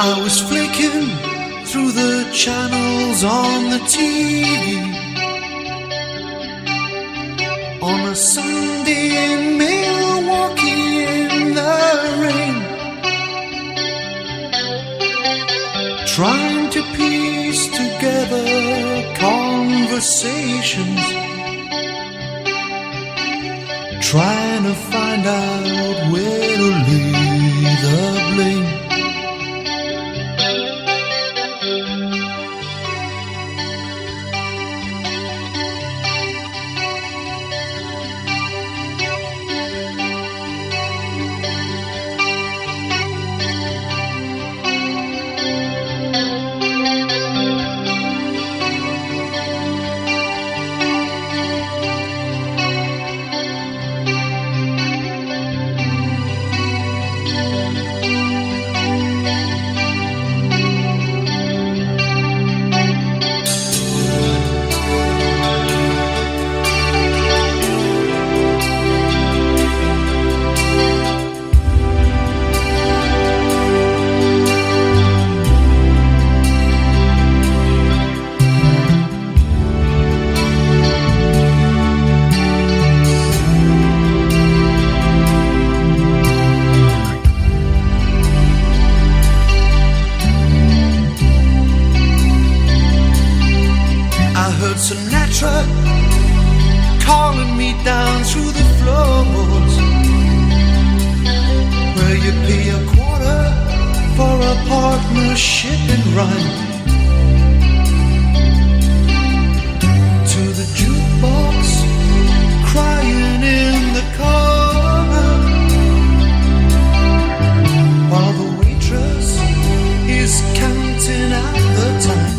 I was flicking through the channels on the TV on a Sunday in Milwaukee in the rain, trying to piece together conversations, trying to find out where to lay the blame. Calling me down through the floors, where you pay a quarter for a partnership and run to the jukebox, crying in the corner, while the waitress is counting out the time.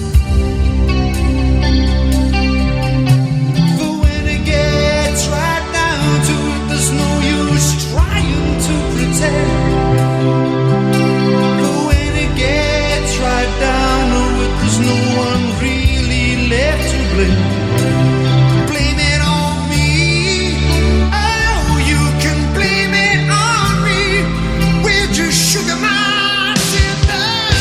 Blame it on me. Oh, you can blame it on me. We're just sugar mines in the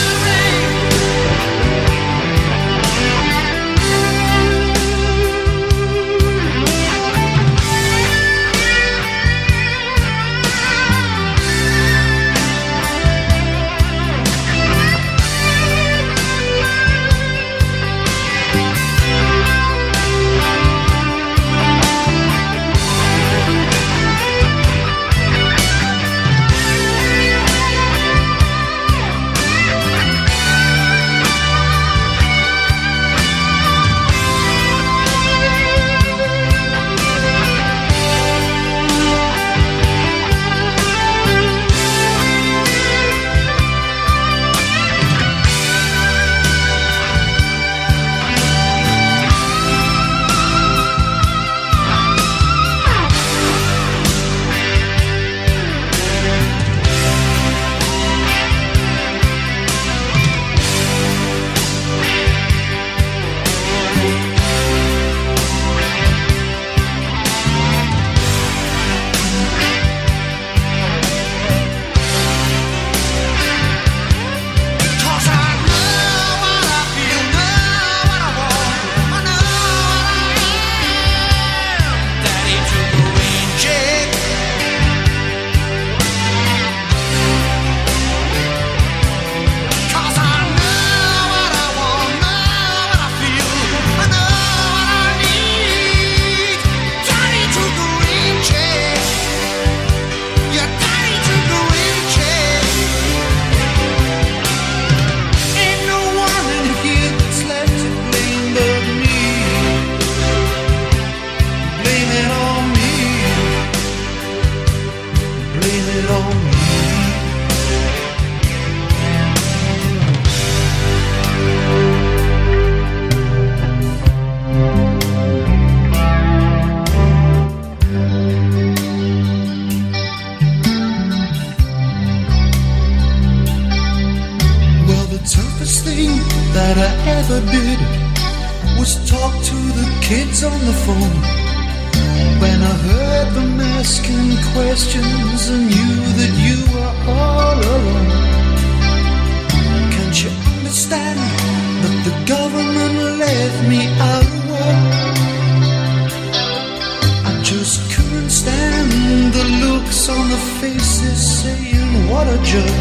that I ever did was talk to the kids on the phone. When I heard them asking questions and knew that you were all alone. stand that the government left me out of war. I just couldn't stand the looks on the faces saying what a jerk.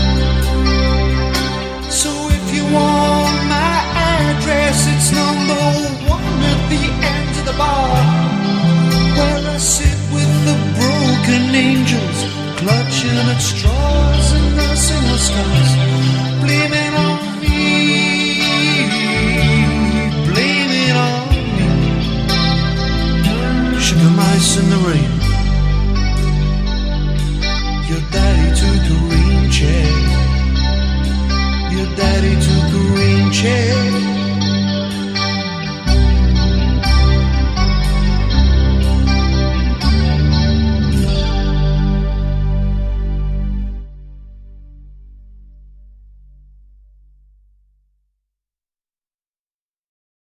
So if you want my address, it's number 1 at the end of the bar, where I sit with the broken angels, clutching at straws and nursing our scars. Blame it on me, blame it on me. Sugar mice in the rain.